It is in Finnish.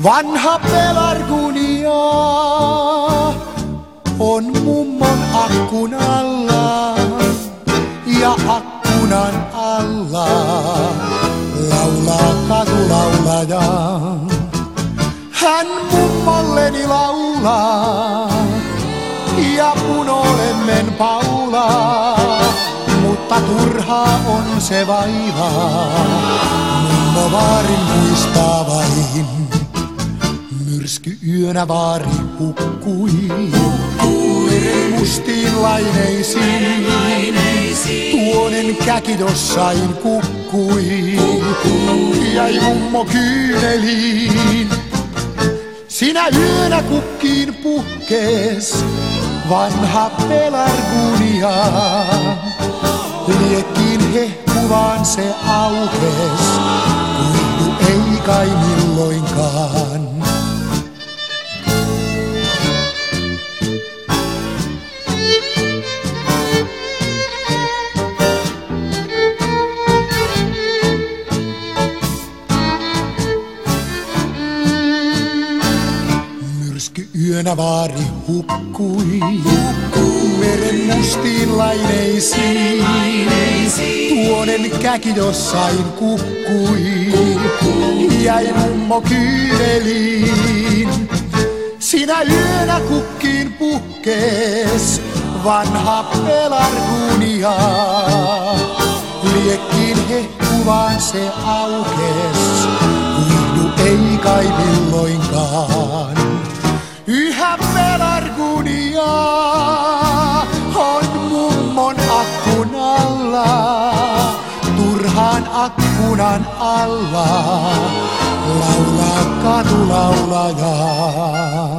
Vanha pelargonia on mummon akkun alla ja akkunan alla laulaa katulaulaja. Hän mummolleni laulaa ja punolemmen paulaa, mutta turhaa on se vaivaa, mummo vaarin muistaa vain. Myrsky yönä vaari hukkui, meren mustiin laineisiin, tuonen käki jossain kukkui, jäi mummo kyyneliin. Sinä yönä kukkiin puhkes vanha pelargonia, liekkiin hehkuvaan se aukes, kuilu ei kai milloinkaan. Yönä vaari hukkui, meren mustiin laineisiin, tuonen käki jossain kukkui, jäi mummo kyyneliin. Sinä yönä kukkiin puhkes vanha pelargonia, liekkiin hehkuvaan se aukes, kuihdu ei kai milloinkaan. Yhä pelargonia on mummon akkun alla, turhaan akkunan alla laulaa katulaulaja.